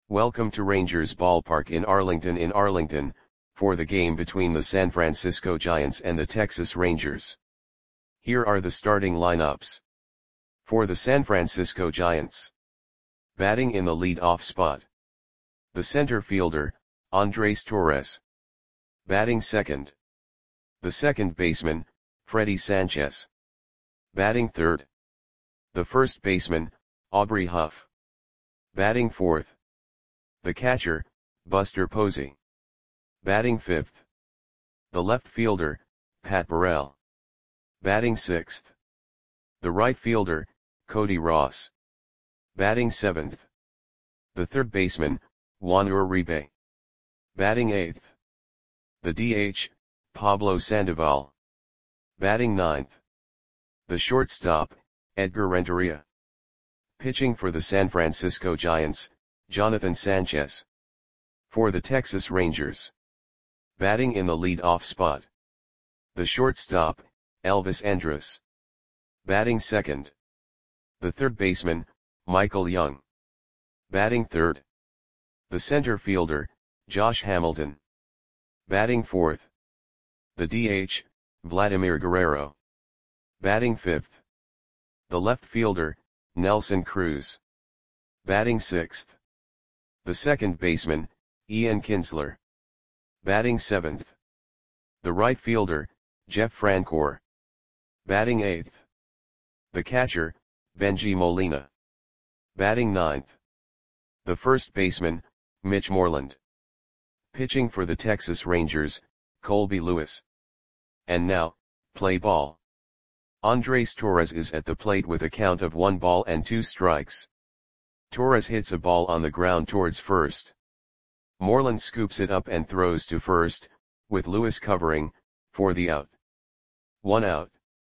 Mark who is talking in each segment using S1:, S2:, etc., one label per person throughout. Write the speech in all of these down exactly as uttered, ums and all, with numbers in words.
S1: Welcome to Rangers Ballpark in Arlington in Arlington, for the game between the San Francisco Giants and the Texas Rangers. Here are the starting lineups. For the San Francisco Giants. Batting in the lead-off spot. The center fielder, Andres Torres. Batting second. The second baseman, Freddy Sanchez. Batting third. The first baseman, Aubrey Huff. Batting fourth. The catcher, Buster Posey. Batting fifth. The left fielder, Pat Burrell. Batting sixth. The right fielder, Cody Ross. Batting seventh. The third baseman, Juan Uribe. Batting eighth. The D H, Pablo Sandoval. Batting ninth. The shortstop, Edgar Renteria. Pitching for the San Francisco Giants, Jonathan Sanchez. For the Texas Rangers. Batting in the lead-off spot. The shortstop, Elvis Andrus. Batting second. The third baseman, Michael Young. Batting third. The center fielder, Josh Hamilton. Batting fourth. The D H, Vladimir Guerrero. Batting fifth. The left fielder, Nelson Cruz. Batting sixth. The second baseman, Ian Kinsler. Batting seventh. The right fielder, Jeff Francoeur. Batting eighth. The catcher, Bengie Molina. Batting ninth. The first baseman, Mitch Moreland. Pitching for the Texas Rangers, Colby Lewis. And now, play ball. Andres Torres is at the plate with a count of one ball and two strikes. Torres hits a ball on the ground towards first. Moreland scoops it up and throws to first, with Lewis covering, for the out. One out.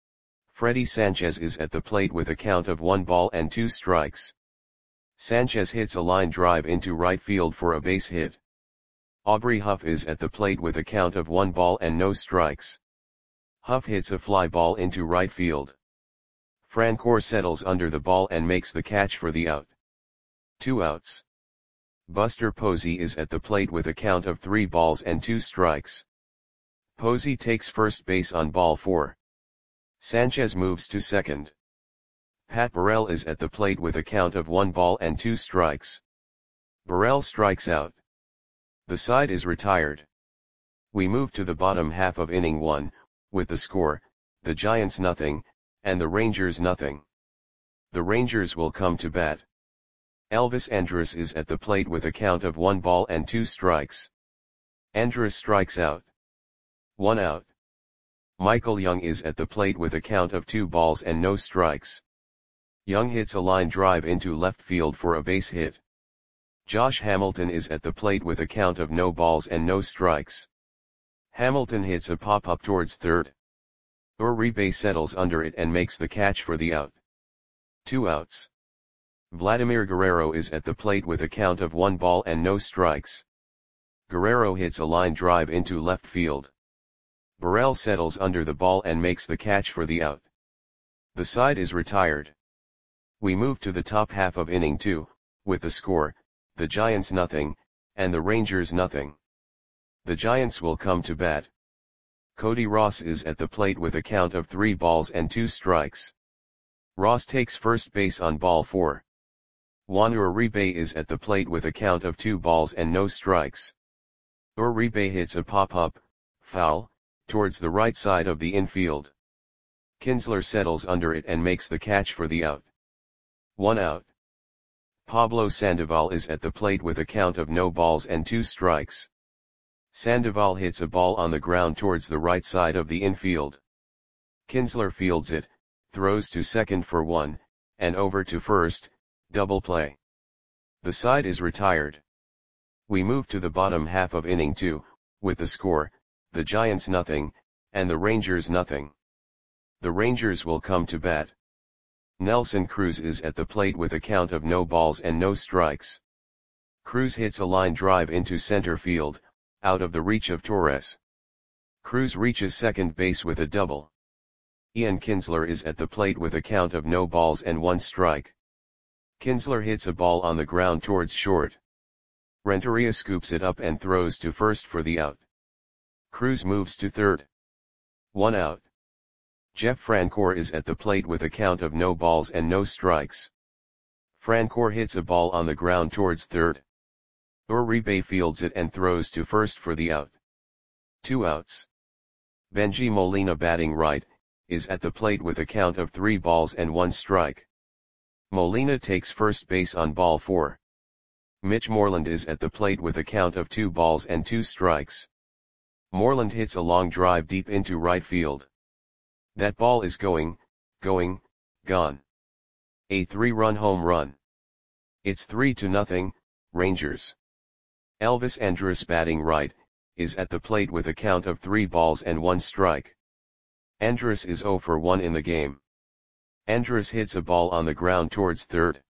S1: Freddy Sanchez is at the plate with a count of one ball and two strikes. Sanchez hits a line drive into right field for a base hit. Aubrey Huff is at the plate with a count of one ball and no strikes. Huff hits a fly ball into right field. Francoeur settles under the ball and makes the catch for the out. Two outs. Buster Posey is at the plate with a count of three balls and two strikes. Posey takes first base on ball four. Sanchez moves to second. Pat Burrell is at the plate with a count of one ball and two strikes. Burrell strikes out. The side is retired. We move to the bottom half of inning one, with the score, the Giants nothing, and the Rangers nothing. The Rangers will come to bat. Elvis Andrus is at the plate with a count of one ball and two strikes. Andrus strikes out. One out. Michael Young is at the plate with a count of two balls and no strikes. Young hits a line drive into left field for a base hit. Josh Hamilton is at the plate with a count of no balls and no strikes. Hamilton hits a pop-up towards third. Uribe settles under it and makes the catch for the out. Two outs. Vladimir Guerrero is at the plate with a count of one ball and no strikes. Guerrero hits a line drive into left field. Burrell settles under the ball and makes the catch for the out. The side is retired. We move to the top half of inning two, with the score, the Giants nothing, and the Rangers nothing. The Giants will come to bat. Cody Ross is at the plate with a count of three balls and two strikes. Ross takes first base on ball four. Juan Uribe is at the plate with a count of two balls and no strikes. Uribe hits a pop-up, foul, towards the right side of the infield. Kinsler settles under it and makes the catch for the out. One out. Pablo Sandoval is at the plate with a count of no balls and two strikes. Sandoval hits a ball on the ground towards the right side of the infield. Kinsler fields it, throws to second for one, and over to first, double play. The side is retired. We move to the bottom half of inning two, with the score, the Giants nothing, and the Rangers nothing. The Rangers will come to bat. Nelson Cruz is at the plate with a count of no balls and no strikes. Cruz hits a line drive into center field, out of the reach of Torres. Cruz reaches second base with a double. Ian Kinsler is at the plate with a count of no balls and one strike. Kinsler hits a ball on the ground towards short. Renteria scoops it up and throws to first for the out. Cruz moves to third. One out. Jeff Francoeur is at the plate with a count of no balls and no strikes. Francoeur hits a ball on the ground towards third. Uribe fields it and throws to first for the out. Two outs. Benji Molina, batting right, is at the plate with a count of three balls and one strike. Molina takes first base on ball four. Mitch Moreland is at the plate with a count of two balls and two strikes. Moreland hits a long drive deep into right field. That ball is going, going, gone. A three-run home run. It's three to nothing, Rangers. Elvis Andrus, batting right, is at the plate with a count of three balls and one strike. Andrus is oh for one in the game. Andrus hits a ball on the ground towards third.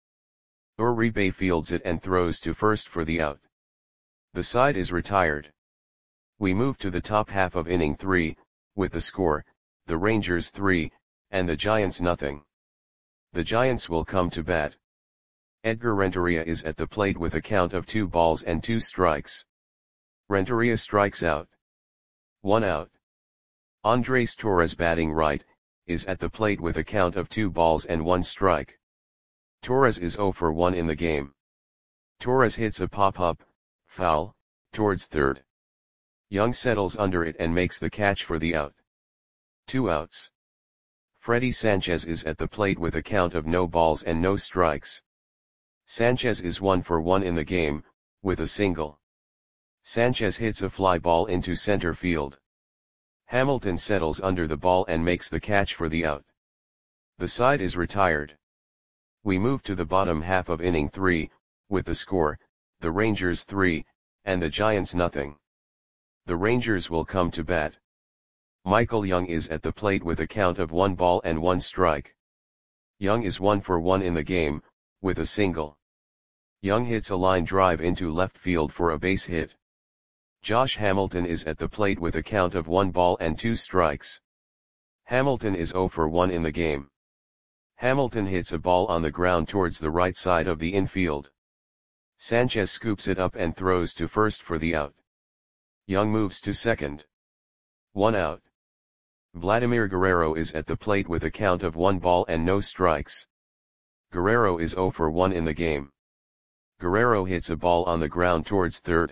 S1: Uribe fields it and throws to first for the out. The side is retired. We move to the top half of inning three, with the score, the Rangers three, and the Giants nothing. The Giants will come to bat. Edgar Renteria is at the plate with a count of two balls and two strikes. Renteria strikes out. One out. Andres Torres, batting right, is at the plate with a count of two balls and one strike. Torres is oh for one in the game. Torres hits a pop-up, foul, towards third. Young settles under it and makes the catch for the out. Two outs. Freddy Sanchez is at the plate with a count of no balls and no strikes. Sanchez is one for one in the game, with a single. Sanchez hits a fly ball into center field. Hamilton settles under the ball and makes the catch for the out. The side is retired. We move to the bottom half of inning three, with the score, the Rangers three, and the Giants nothing. The Rangers will come to bat. Michael Young is at the plate with a count of one ball and one strike. Young is one for one in the game, with a single. Young hits a line drive into left field for a base hit. Josh Hamilton is at the plate with a count of one ball and two strikes. Hamilton is oh for one in the game. Hamilton hits a ball on the ground towards the right side of the infield. Sanchez scoops it up and throws to first for the out. Young moves to second. One out. Vladimir Guerrero is at the plate with a count of one ball and no strikes. Guerrero is oh for one in the game. Guerrero hits a ball on the ground towards third.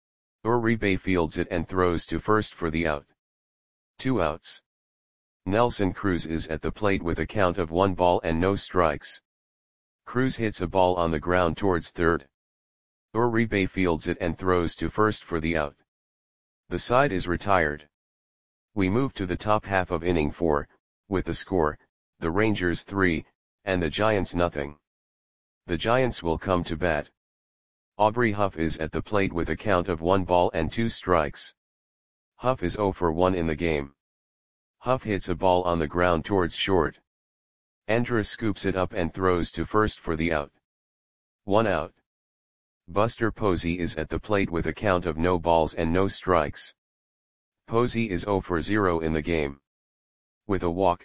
S1: Uribe fields it and throws to first for the out. Two outs. Nelson Cruz is at the plate with a count of one ball and no strikes. Cruz hits a ball on the ground towards third. Uribe fields it and throws to first for the out. The side is retired. We move to the top half of inning four, with the score, the Rangers three, and the Giants nothing. The Giants will come to bat. Aubrey Huff is at the plate with a count of one ball and two strikes. Huff is oh for one in the game. Huff hits a ball on the ground towards short. Andrus scoops it up and throws to first for the out. One out. Buster Posey is at the plate with a count of no balls and no strikes. Posey is oh for zero in the game. With a walk.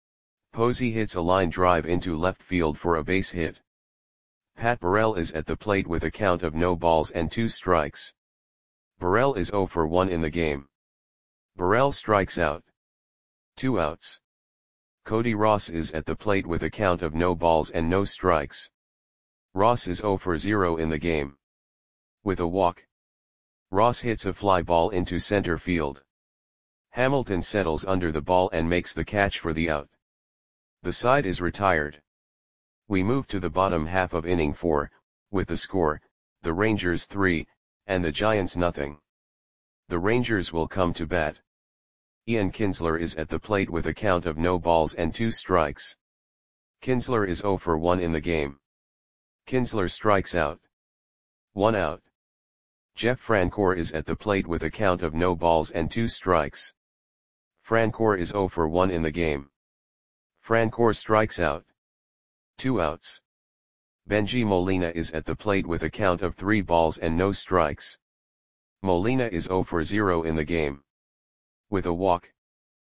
S1: Posey hits a line drive into left field for a base hit. Pat Burrell is at the plate with a count of no balls and two strikes. Burrell is oh for one in the game. Burrell strikes out. Two outs. Cody Ross is at the plate with a count of no balls and no strikes. Ross is oh for zero in the game. With a walk. Ross hits a fly ball into center field. Hamilton settles under the ball and makes the catch for the out. The side is retired. We move to the bottom half of inning four, with the score, the Rangers three, and the Giants nothing. The Rangers will come to bat. Ian Kinsler is at the plate with a count of no balls and two strikes. Kinsler is oh for one in the game. Kinsler strikes out. One out. Jeff Francoeur is at the plate with a count of no balls and two strikes. Francoeur is oh for one in the game. Francoeur strikes out. Two outs. Benji Molina is at the plate with a count of three balls and no strikes. Molina is oh for zero in the game. With a walk.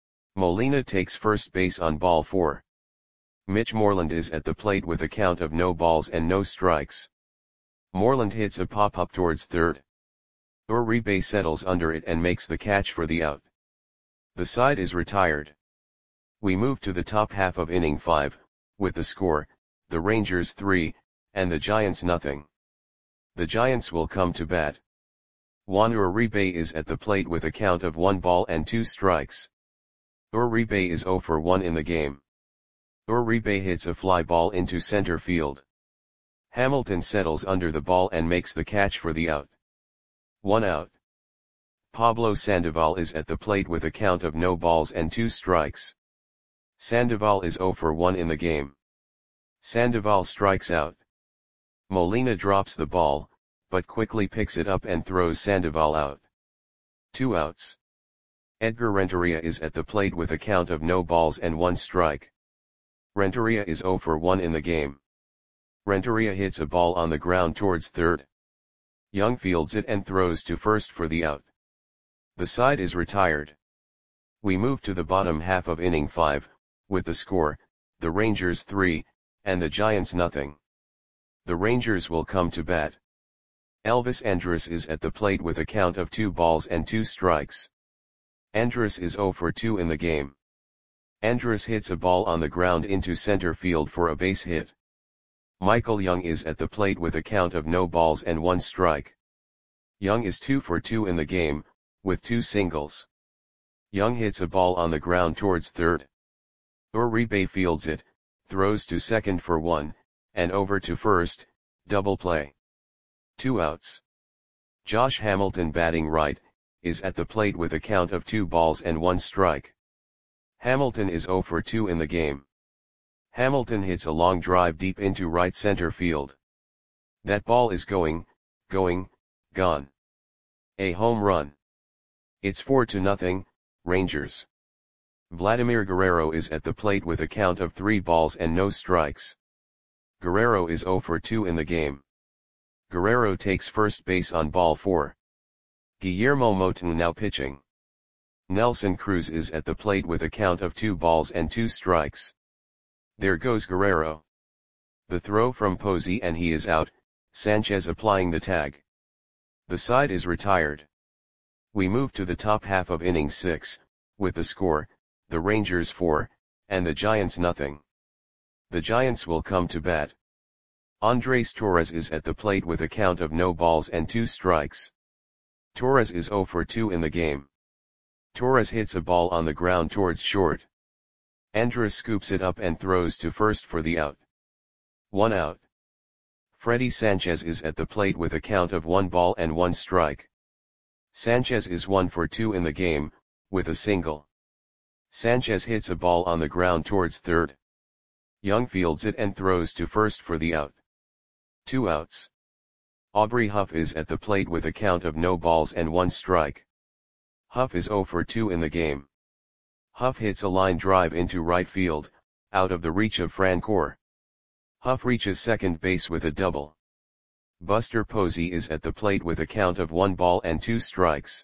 S1: Molina takes first base on ball four. Mitch Moreland is at the plate with a count of no balls and no strikes. Moreland hits a pop-up towards third. Uribe settles under it and makes the catch for the out. The side is retired. We move to the top half of inning five, with the score, the Rangers three, and the Giants nothing. The Giants will come to bat. Juan Uribe is at the plate with a count of one ball and two strikes. Uribe is zero for one in the game. Uribe hits a fly ball into center field. Hamilton settles under the ball and makes the catch for the out. One out. Pablo Sandoval is at the plate with a count of no balls and two strikes. Sandoval is zero for one in the game. Sandoval strikes out. Molina drops the ball, but quickly picks it up and throws Sandoval out. Two outs. Edgar Renteria is at the plate with a count of no balls and one strike. Renteria is zero for one in the game. Renteria hits a ball on the ground towards third. Young fields it and throws to first for the out. The side is retired. We move to the bottom half of inning five, with the score, the Rangers three, and the Giants nothing. The Rangers will come to bat. Elvis Andrus is at the plate with a count of two balls and two strikes. Andrus is zero for two in the game. Andrus hits a ball on the ground into center field for a base hit. Michael Young is at the plate with a count of no balls and one strike. Young is two for two in the game, with two singles. Young hits a ball on the ground towards third. Uribe fields it, throws to second for one, and over to first, double play. Two outs. Josh Hamilton batting right, is at the plate with a count of two balls and one strike. Hamilton is zero for two in the game. Hamilton hits a long drive deep into right center field. That ball is going, going, gone. A home run. It's four to nothing, Rangers. Vladimir Guerrero is at the plate with a count of three balls and no strikes. Guerrero is zero for two in the game. Guerrero takes first base on ball four. Guillermo Moton now pitching. Nelson Cruz is at the plate with a count of two balls and two strikes. There goes Guerrero. The throw from Posey and he is out, Sanchez applying the tag. The side is retired. We move to the top half of inning six, with the score, the Rangers four, and the Giants nothing. The Giants will come to bat. Andres Torres is at the plate with a count of no balls and two strikes. Torres is zero for two in the game. Torres hits a ball on the ground towards short. Andrus scoops it up and throws to first for the out. One out. Freddy Sanchez is at the plate with a count of one ball and one strike. Sanchez is one for two in the game, with a single. Sanchez hits a ball on the ground towards third. Young fields it and throws to first for the out. Two outs. Aubrey Huff is at the plate with a count of no balls and one strike. Huff is zero for two in the game. Huff hits a line drive into right field, out of the reach of Francoeur. Huff reaches second base with a double. Buster Posey is at the plate with a count of one ball and two strikes.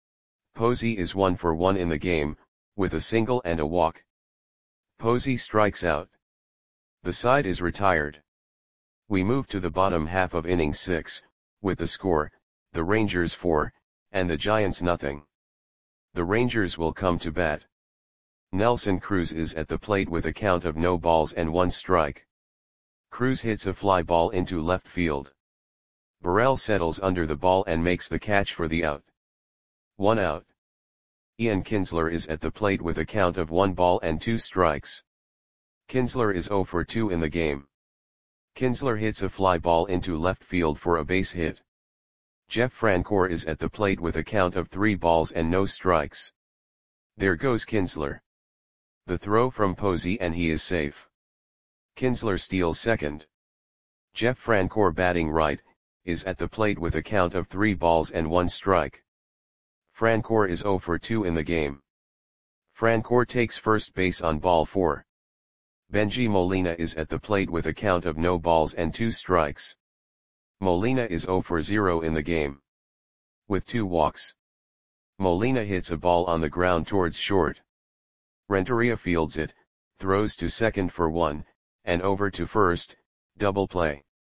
S1: Posey is one for one in the game, with a single and a walk. Posey strikes out. The side is retired. We move to the bottom half of inning six, with the score, the Rangers four, and the Giants nothing. The Rangers will come to bat. Nelson Cruz is at the plate with a count of no balls and one strike. Cruz hits a fly ball into left field. Burrell settles under the ball and makes the catch for the out. One out. Ian Kinsler is at the plate with a count of one ball and two strikes. Kinsler is zero for two in the game. Kinsler hits a fly ball into left field for a base hit. Jeff Francoeur is at the plate with a count of three balls and no strikes. There goes Kinsler. The throw from Posey and he is safe. Kinsler steals second. Jeff Francoeur batting right, is at the plate with a count of three balls and one strike. Francoeur is zero for two in the game. Francoeur takes first base on ball four. Benji Molina is at the plate with a count of no balls and two strikes. Molina is zero for zero in the game. With two walks. Molina hits a ball on the ground towards short. Renteria fields it, throws to second for one, and over to first, double play.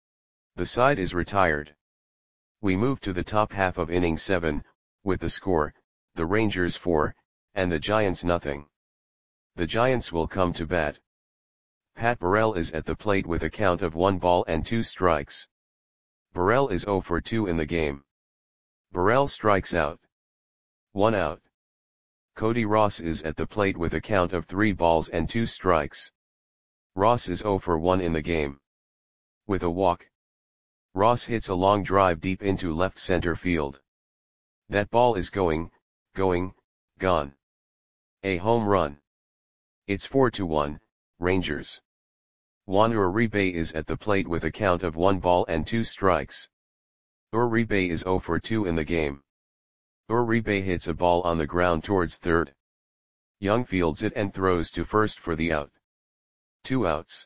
S1: The side is retired. We move to the top half of inning seven, with the score, the Rangers four, and the Giants nothing. The Giants will come to bat. Pat Burrell is at the plate with a count of one ball and two strikes. Burrell is oh for two in the game. Burrell strikes out. One out. Cody Ross is at the plate with a count of three balls and two strikes. Ross is oh for one in the game. With a walk. Ross hits a long drive deep into left center field. That ball is going, going, gone. A home run. It's four to one, Rangers. Juan Uribe is at the plate with a count of one ball and two strikes. Uribe is oh for two in the game. Uribe hits a ball on the ground towards third. Young fields it and throws to first for the out. Two outs.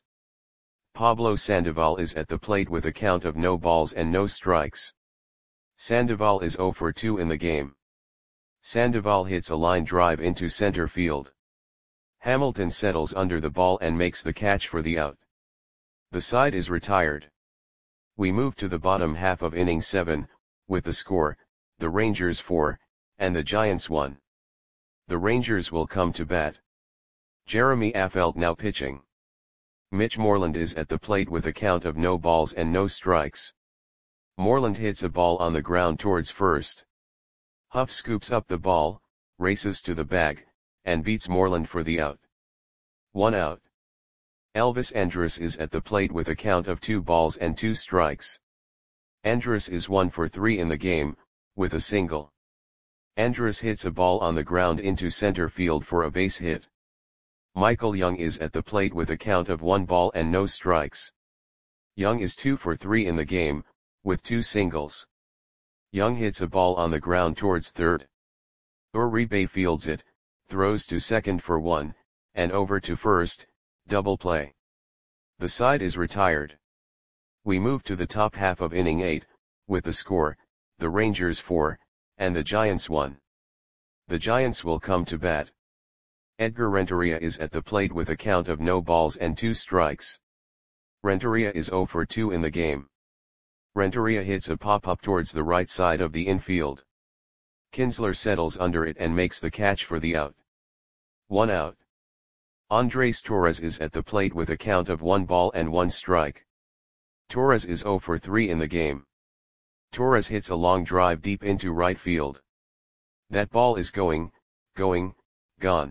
S1: Pablo Sandoval is at the plate with a count of no balls and no strikes. Sandoval is oh for two in the game. Sandoval hits a line drive into center field. Hamilton settles under the ball and makes the catch for the out. The side is retired. We move to the bottom half of inning seven, with the score, the Rangers four, and the Giants one. The Rangers will come to bat. Jeremy Affeldt now pitching. Mitch Moreland is at the plate with a count of no balls and no strikes. Moreland hits a ball on the ground towards first. Huff scoops up the ball, races to the bag, and beats Moreland for the out. One out. Elvis Andrus is at the plate with a count of two balls and two strikes. Andrus is one for three in the game, with a single. Andrus hits a ball on the ground into center field for a base hit. Michael Young is at the plate with a count of one ball and no strikes. Young is two for three in the game, with two singles. Young hits a ball on the ground towards third. Uribe fields it, throws to second for one, and over to first, double play. The side is retired. We move to the top half of inning eight, with the score, the Rangers four, and the Giants one. The Giants will come to bat. Edgar Renteria is at the plate with a count of no balls and two strikes. Renteria is oh for two in the game. Renteria hits a pop-up towards the right side of the infield. Kinsler settles under it and makes the catch for the out. One out. Andres Torres is at the plate with a count of one ball and one strike. Torres is oh for three in the game. Torres hits a long drive deep into right field. That ball is going, going, gone.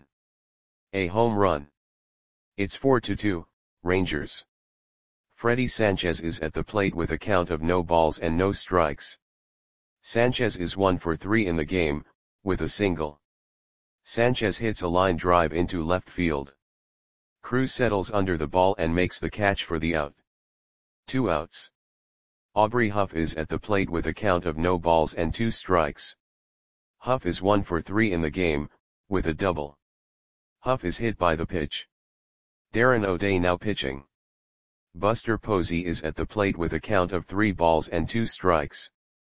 S1: A home run. It's four to two, Rangers. Freddy Sanchez is at the plate with a count of no balls and no strikes. Sanchez is one for three in the game, with a single. Sanchez hits a line drive into left field. Cruz settles under the ball and makes the catch for the out. Two outs. Aubrey Huff is at the plate with a count of no balls and two strikes. Huff is one for three in the game, with a double. Huff is hit by the pitch. Darren O'Day now pitching. Buster Posey is at the plate with a count of three balls and two strikes.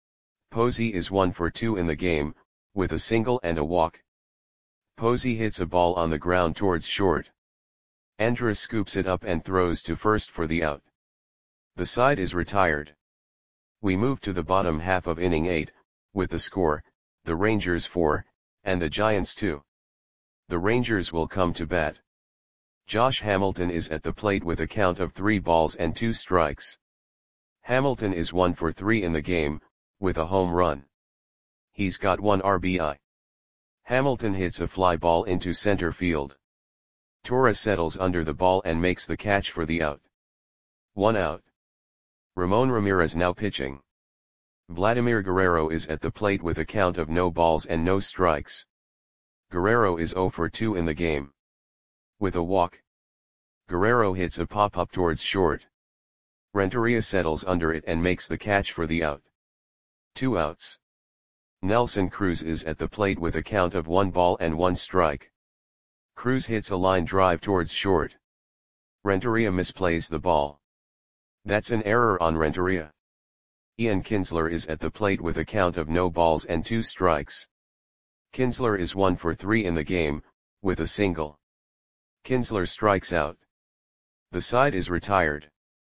S1: Posey is one for two in the game, with a single and a walk. Posey hits a ball on the ground towards short. Andrus scoops it up and throws to first for the out. The side is retired. We move to the bottom half of inning eight, with the score, the Rangers four, and the Giants two. The Rangers will come to bat. Josh Hamilton is at the plate with a count of three balls and two strikes. Hamilton is one for three in the game, with a home run. He's got one R B I. Hamilton hits a fly ball into center field. Torres settles under the ball and makes the catch for the out. One out. Ramon Ramirez now pitching. Vladimir Guerrero is at the plate with a count of no balls and no strikes. Guerrero is oh for two in the game. With a walk. Guerrero hits a pop-up towards short. Renteria settles under it and makes the catch for the out. Two outs. Nelson Cruz is at the plate with a count of one ball and one strike. Cruz hits a line drive towards short. Renteria misplays the ball. That's an error on Renteria. Ian Kinsler is at the plate with a count of no balls and two strikes. Kinsler is one for three in the game, with a single. Kinsler strikes out. The side is retired.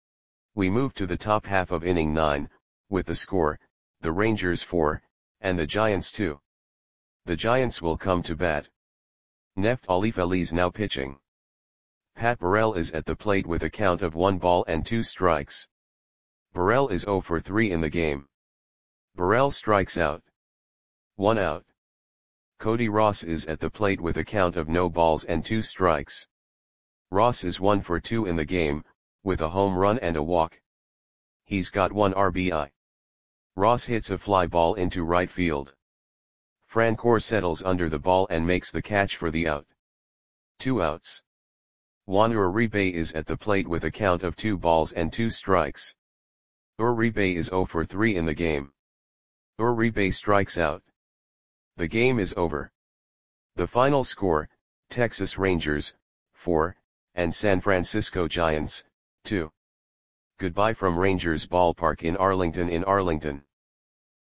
S1: We move to the top half of inning nine, with the score, the Rangers four, and the Giants two. The Giants will come to bat. Neftali Feliz now pitching. Pat Burrell is at the plate with a count of one ball and two strikes. Burrell is zero for three in the game. Burrell strikes out. One out. Cody Ross is at the plate with a count of no balls and two strikes. Ross is one for two in the game, with a home run and a walk. He's got one R B I. Ross hits a fly ball into right field. Francoeur settles under the ball and makes the catch for the out. Two outs. Juan Uribe is at the plate with a count of two balls and two strikes. Uribe is zero for three in the game. Uribe strikes out. The game is over. The final score, Texas Rangers, four, and San Francisco Giants, two. Goodbye from Rangers Ballpark in Arlington in Arlington.